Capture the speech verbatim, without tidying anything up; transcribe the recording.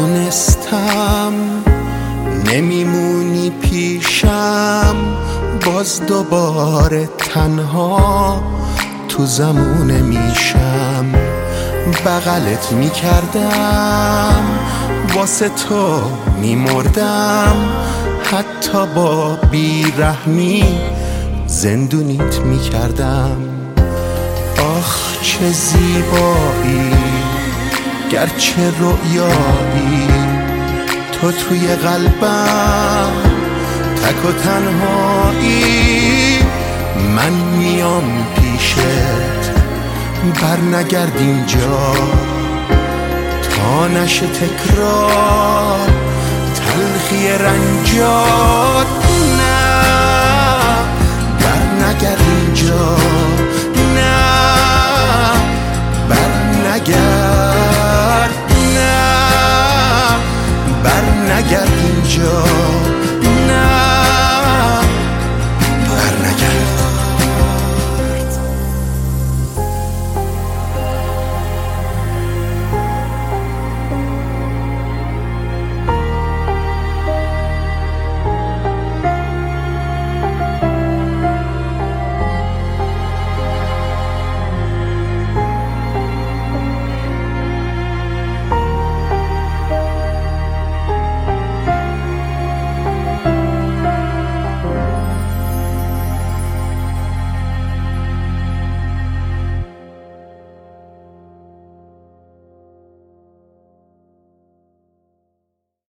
میدونستم نمیمونی پیشم، باز دوباره تنها تو زمونه میشم. بغلت میکردم واسه تو میمردم، حتی با بیرحمی زندونیت میکردم. آخ چه زیبایی، گرچه رؤیایی، تو توی قلبم تک و تنهایی. من میام پیشت، بر نگرد اینجا تا نشه تکرار تلخی رنجات. نه بر نگرد اینجا.